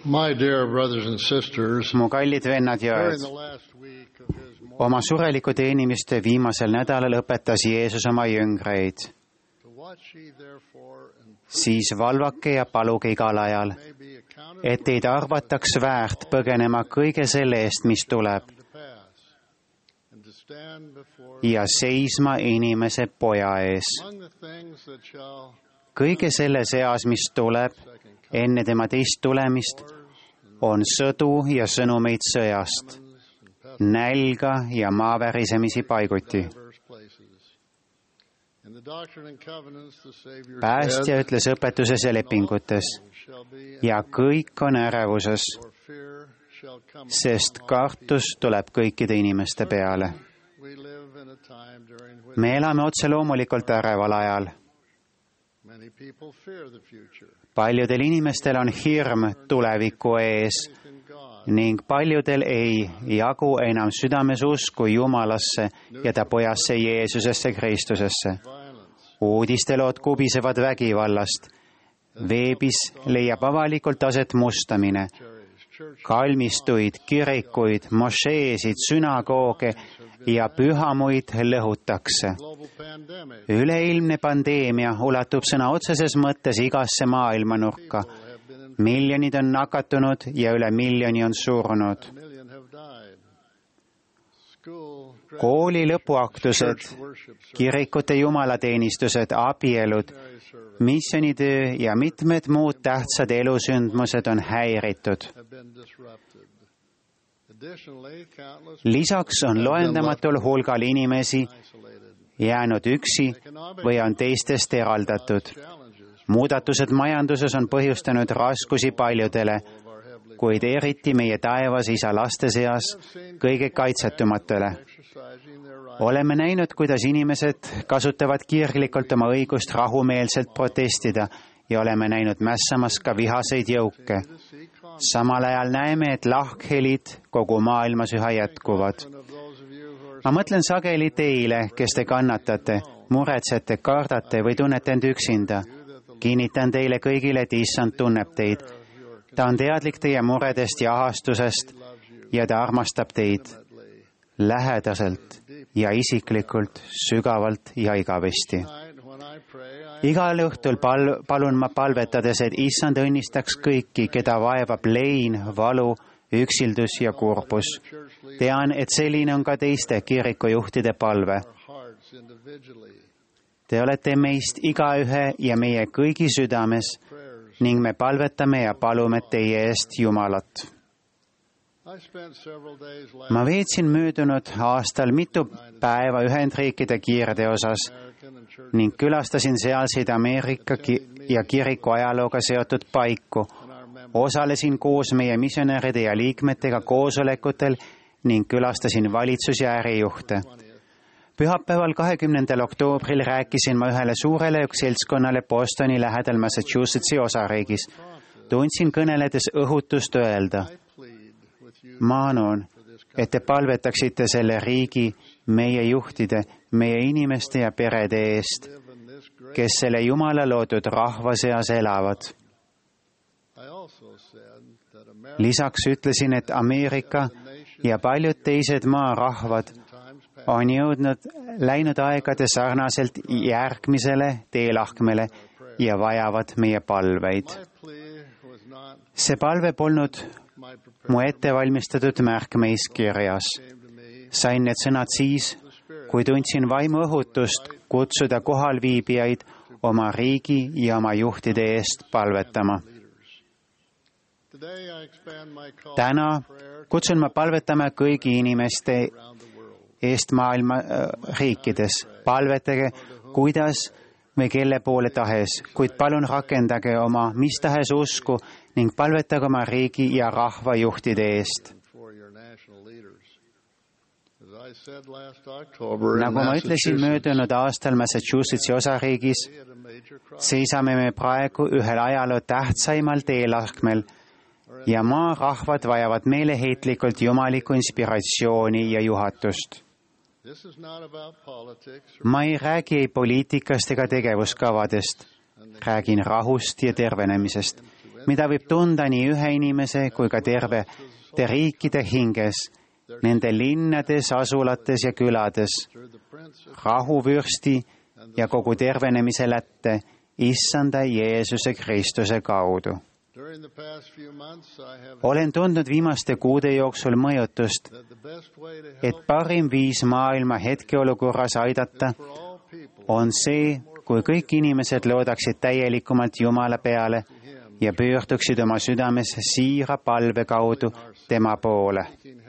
My dear brothers and sisters, mu kallid vennad ja during õed, the last week of his oma sureliku teenimiste viimasel nädalal õpetas Jeesus oma jüngreid. to watch ye therefore and Siis valvake ja paluge igal ajal, may be accounted et teid arvataks väärt põgenema kõige selle eest, mis tuleb, to pass, and to stand before ja seisma inimese poja ees. among the things that shall kõige selle seas, mis tuleb enne tema teist tulemist, on sõdu ja sõnumeid sõjast, nälga ja maavärisemisi paiguti. diverse places. In the Doctrine and Covenants, the Savior Päästja said, ütles õpetuses ja lepingutes, shall be ja kõik on ärevuses, for fear shall come. sest kartus tuleb kõikide inimeste peale. We live in a time during which me elame otse loomulikult äreval ajal. many people fear the future. paljudel inimestel on hirm tuleviku ees Faith in God, ning paljudel ei jagu enam südames usku Jumalasse ja ta pojasse Jeesusesse Kristusesse. violence, uudistelood kubisevad vägivallast. veebis leiab avalikult aset mustamine. church kalmistuid, kirikuid, mošeesid, sünagooge ja pühamuid lõhutakse. global pandemic üleilmne pandeemia ulatub sõna otseses mõttes igasse maailmanurka. have been in miljonid on nakatunud ja üle miljoni on surnud. a million have died. School kooli lõpuaktused, kirikute jumalateenistused, abielud, missioonitöö ja mitmed muud tähtsad elusündmused on häiritud. have been disrupted. Additionally, countless lisaks on loendamatul hulgal inimesi isolated. jäänud üksi või on teistest eraldatud. Challenges muudatused majanduses on põhjustanud raskusi paljudele, of our heavenly kuid eriti meie taevas isa laste seas kõige kaitsetumatele. exercising their right oleme näinud, kuidas inimesed kasutavad kirglikult oma õigust rahumeelselt protestida ja oleme näinud mässamas ka vihaseid jõuke. to seek conflict. samal ajal näeme, et lahkhelid kogu maailmas üha jätkuvad. Of those of you who are ma mõtlen sageli teile, kes te kannatate, muretsete, kardate või tunnete end üksinda. kinnitan teile kõigile, et Issand tunneb teid. ta on teadlik teie muredest ja ahastusest ja ta armastab teid lähedaselt ja isiklikult, sügavalt ja igavesti. tonight when I pray, igal õhtul palun ma palvetades, et Issand õnnistaks kõiki, keda vaevab lein, valu, üksildus ja kurbus. church leaders tean, et selline on ka teiste kirikujuhtide palve. our hearts individually, Te olete meist igaühe ja meie kõigi südames prayers. ning me palvetame ja palume teie eest Jumalat. I spent several days last ma veetsin möödunud aastal mitu päeva Ühendriikide kiirde osas American and church ning külastasin sealseid Ameerika ja kiriku ajalooga seotud paiku. and our members. osalesin koos meie misjonäride ja liikmetega koosolekutel ning külastasin valitsus- ja ärijuhte. pühapäeval, 20. oktoobril rääkisin ma ühele suurele seltskonnale Bostoni lähedal Massachusettsi osariigis. tundsin kõneledes õhutust öelda: I plead with you maanun, et te palvetaksite selle riigi, meie juhtide, meie inimeste ja perede eest, live in this great. kes selle Jumala loodud rahva seas elavad. I also said that America lisaks ütlesin, et Ameerika ja paljud teised maarahvad times past on läinud aegade sarnaselt järgmisele teelahkmele ja vajavad meie palveid. my plea was not see palve polnud my prepared mu ettevalmistatud märk meis kirjas. came to me sain need sõnad siis, kui tundsin vaimuõhutust kutsuda kohalviibijaid oma riigi ja oma juhtide eest palvetama. leaders. Today I expand my call täna to prayer kutsun ma palvetama kõigi inimeste around the world. eest maailma riikides. palvetage, kuidas või kelle poole tahes, kuid palun rakendage oma mis tahes usku ning palvetage oma riigi ja rahva juhtide eest. For your national leaders. As I said last October in nagu ma ütlesin Massachusetts, möödunud aastal Massachusettsi osariigis, we had a major cross seisame me praegu ühel ajaloo tähtsaimal teelahkmel ja maarahvad vajavad meeleheitlikult jumalikku inspiratsiooni ja juhatust. This is not about politics or ma ei räägi ei poliitikast ega tegevuskavadest, räägin rahust ja tervenemisest. mida võib tunda nii ühe inimese kui ka tervete riikide hinges, nende linnades, asulates ja külades, rahuvürsti ja kogu tervenemise lätte, Issanda Jeesuse Kristuse kaudu. Olen tundnud viimaste kuude jooksul mõjutust, et parim viis maailma hetkeolukorras aidata on see, kui kõik inimesed loodaksid täielikumalt Jumala peale ja pöörduksid oma südames siira palve kaudu tema poole.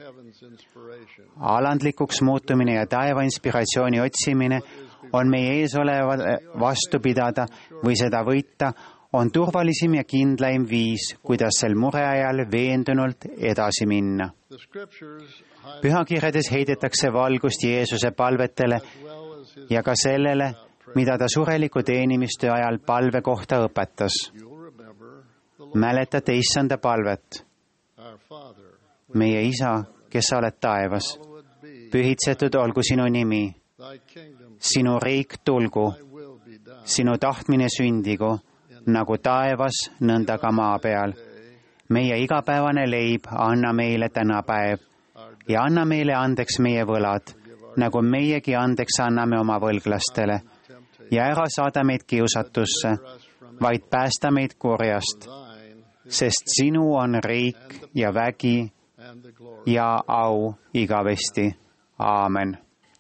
Alandlikuks muutumine ja taeva inspiratsiooni otsimine on meie ees olevale vastu pidada või seda võita, on turvalisim ja kindlaim viis, kuidas sel mure ajal veendunult edasi minna. Pühakirjades heidetakse valgust Jeesuse palvetele ja ka sellele, mida ta sureliku teenimistöö ajal palve kohta õpetas. Mäletate Issanda palvet. Meie Isa, kes sa oled taevas, pühitsetud olgu sinu nimi, sinu riik tulgu, sinu tahtmine sündigu, nagu taevas, nõnda ka maa peal. Meie igapäevane leib anna meile tänapäev ja anna meile andeks meie võlad, nagu meiegi andeks anname oma võlglastele. Ja ära saada meid kiusatusse, vaid päästa meid kurjast, sest sinu on riik ja vägi ja au igavesti. Aamen.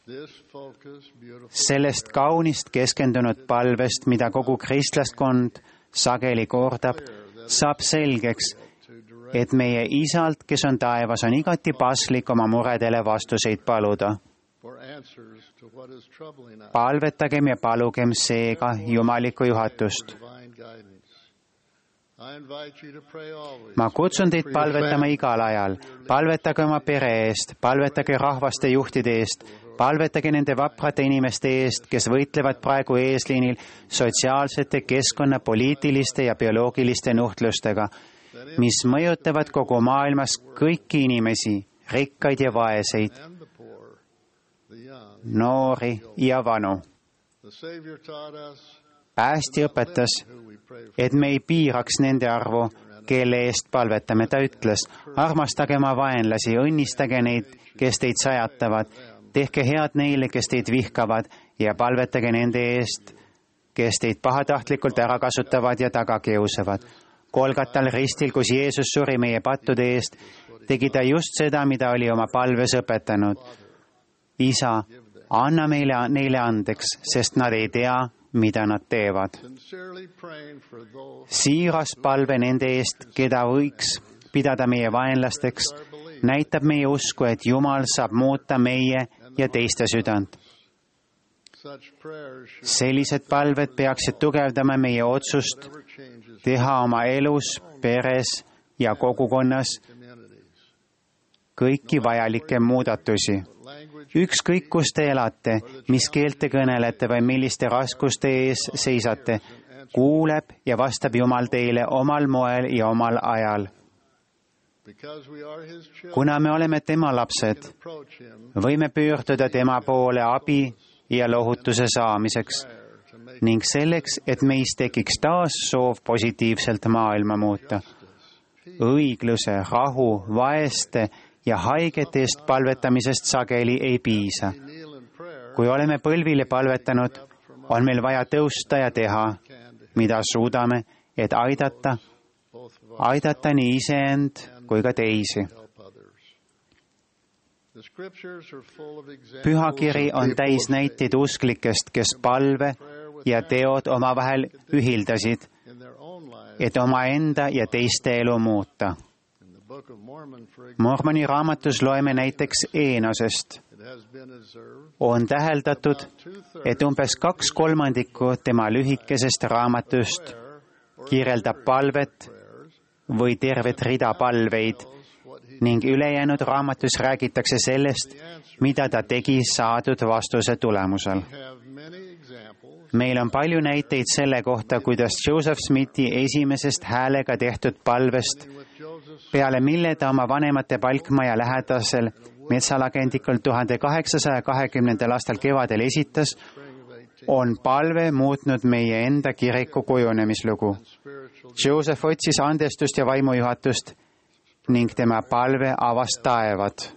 Sellest kaunist keskendunud palvest, mida kogu kristlaskond sageli kordab, saab selgeks, et meie Isalt, kes on taevas, on igati paslik oma muredele vastuseid paluda. Palvetagem ja palugem seega jumalikku juhatust. Ma kutsun teid palvetama igal ajal. Palvetage oma pere eest, palvetage rahvaste juhtide eest, palvetage nende vaprate inimeste eest, kes võitlevad praegu eesliinil sotsiaalsete, keskkonna, poliitiliste ja bioloogiliste nuhtlustega, mis mõjutavad kogu maailmas kõiki inimesi, rikkaid ja vaeseid, noori ja vanu. Päästja õpetas, et me ei piiraks nende arvu, kelle eest palvetame. Ta ütles, armastage oma vaenlasi, õnnistage neid, kes teid sajatavad, tehke head neile, kes teid vihkavad ja palvetage nende eest, kes teid pahatahtlikult ära kasutavad ja taga kiusavad. Kolgatal ristil, kus Jeesus suri meie pattude eest, tegi ta just seda, mida oli oma palves õpetanud. Isa, anna neile andeks, sest nad ei tea, mida nad teevad. Siiras palve nende eest, keda võiks pidada meie vaenlasteks, näitab meie usku, et Jumal saab muuta meie ja teiste südant. Sellised palved peaksid tugevdama meie otsust teha oma elus, peres ja kogukonnas kõiki vajalikke muudatusi. Ükskõik, kus te elate, mis keelt te kõnelete või milliste raskuste ees seisate, kuuleb ja vastab Jumal teile omal moel ja omal ajal. Kuna me oleme tema lapsed, võime pöörduda tema poole abi ja lohutuse saamiseks ning selleks, et meis tekiks taas soov positiivselt maailma muuta. Õigluse, rahu, vaeste ja haigete eest palvetamisest sageli ei piisa. Kui oleme põlvili palvetanud, on meil vaja tõusta ja teha, mida suudame, et aidata nii iseend kui ka teisi. Pühakiri on täis näiteid usklikest, kes palve ja teod omavahel ühildasid, et omaenda ja teiste elu muuta. Mormoni raamatus loeme näiteks Eenosest. On täheldatud, et umbes 2/3 tema lühikesest raamatust kirjeldab palvet või tervet rida palveid ning ülejäänud raamatus räägitakse sellest, mida ta tegi saadud vastuse tulemusel. Meil on palju näiteid selle kohta, kuidas Joseph Smithi esimesest häälega tehtud palvest, peale mille ta oma vanemate palkmaja lähedasel metsalagendikul 1820. aastal kevadel esitas, on palve muutnud meie enda kiriku kujunemislugu. Jooseph otsis andestust ja vaimujuhatust ning tema palve avas taevad.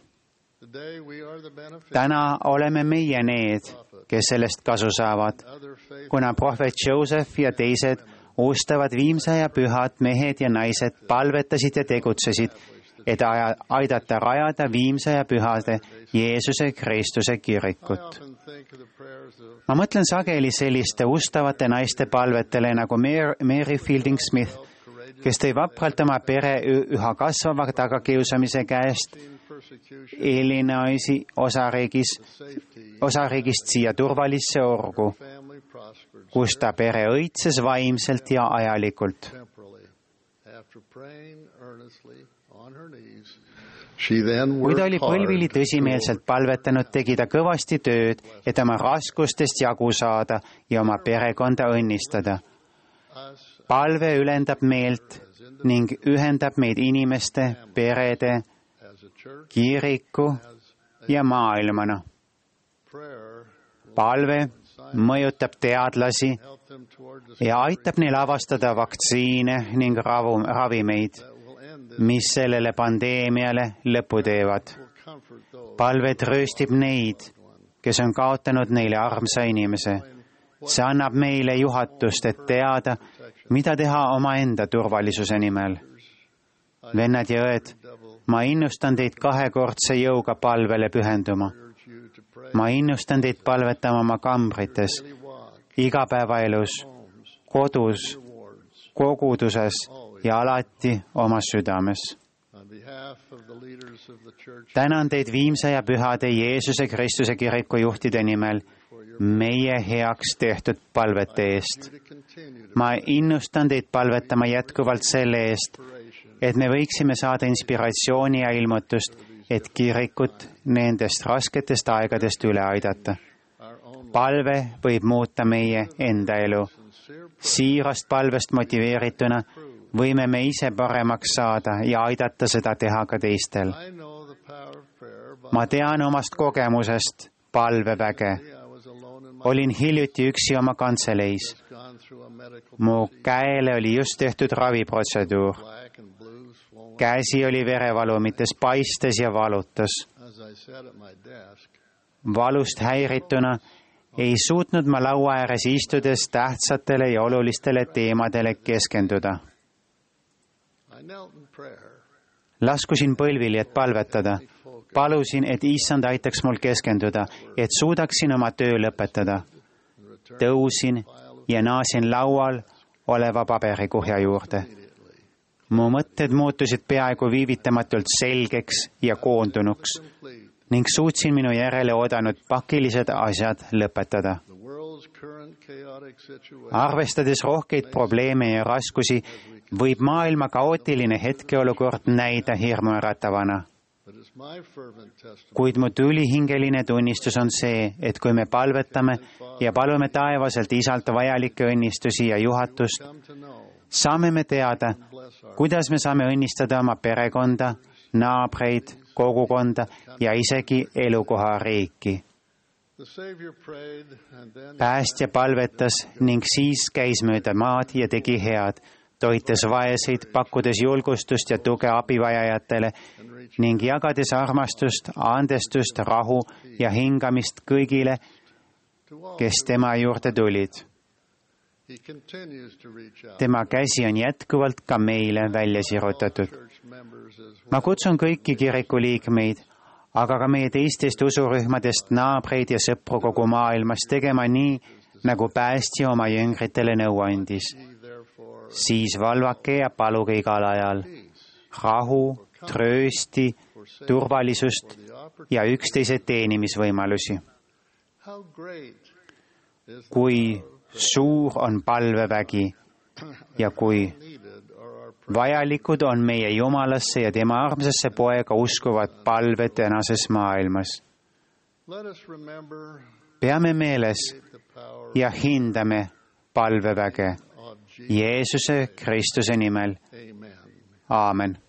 Täna oleme meie need, kes sellest kasu saavad, kuna prohvet Jooseph ja teised ustavad viimse ja pühad mehed ja naised palvetasid ja tegutsesid, et aidata rajada viimse ja pühade Jeesuse Kristuse kirikut. Ma mõtlen sageli selliste ustavate naiste palvetele nagu Mary Fielding Smith, kes tõi vapralt oma pere üha kasvava tagakiusamise käest Illinoisi osariigist siia turvalisse orgu, kus ta pere õitses vaimselt ja ajalikult. Kui ta oli põlvili tõsimeelselt palvetanud, tegi ta kõvasti tööd, et oma raskustest jagu saada ja oma perekonda õnnistada. Palve ülendab meelt ning ühendab meid inimeste, perede, kiriku ja maailmana. Palve mõjutab teadlasi ja aitab neil avastada vaktsiine ning ravimeid, mis sellele pandeemiale lõpu teevad. Palve trööstib neid, kes on kaotanud neile armsa inimese. See annab meile juhatust, et teada, mida teha omaenda turvalisuse nimel. Vennad ja õed, ma innustan teid kahekordse jõuga palvele pühenduma. Ma innustan teid palvetama oma kambrites, igapäevaelus, kodus, koguduses ja alati oma südames. Tänan teid viimse ja pühade Jeesuse Kristuse kiriku juhtide nimel meie heaks tehtud palvete eest. Ma innustan teid palvetama jätkuvalt selle eest, et me võiksime saada inspiratsiooni ja ilmutust, et kirikut nendest rasketest aegadest üle aidata. Palve võib muuta meie enda elu. Siirast palvest motiveerituna võime me ise paremaks saada ja aidata seda teha ka teistel. Ma tean omast kogemusest palveväge. Olin hiljuti üksi oma kantseleis. Mu käele oli just tehtud raviprotseduur. Käsi oli verevalumites paistes ja valutas. Valust häirituna ei suutnud ma laua ääres istudes tähtsatele ja olulistele teemadele keskenduda. Laskusin põlvili, et palvetada. Palusin, et Issand aitaks mul keskenduda, et suudaksin oma töö lõpetada. Tõusin ja naasin laual oleva paberikuhja juurde. Mu mõtted muutusid peaaegu viivitamatult selgeks ja koondunuks ning suutsin minu järele oodanud pakilised asjad lõpetada. Arvestades rohkeid probleeme ja raskusi, võib maailma kaootiline hetkeolukord näida hirmuäratavana. Kuid mu tulihingeline tunnistus on see, et kui me palvetame ja palume taevaselt Isalt vajalikke õnnistusi ja juhatust, saame me teada, kuidas me saame õnnistada oma perekonda, naabreid, kogukonda ja isegi elukohariiki. Päästja palvetas ning siis käis mööda maad ja tegi head, toites vaeseid, pakkudes julgustust ja tuge abivajajatele ning jagades armastust, andestust, rahu ja hingamist kõigile, kes tema juurde tulid. Tema käsi on jätkuvalt ka meile välja sirutatud. Ma kutsun kõiki kiriku liikmeid, aga ka meie teistest usurühmadest naabreid ja sõpru kogu maailmas tegema nii, nagu päästja oma jüngritele nõu andis. Siis valvake ja paluge igal ajal rahu, tröösti, turvalisust ja üksteise teenimisvõimalusi. Kui suur on palvevägi ja kui vajalikud on meie Jumalasse ja tema armsasse poega uskuvad palved tänases maailmas. Peame meeles ja hindame palveväge Jeesuse Kristuse nimel. Aamen.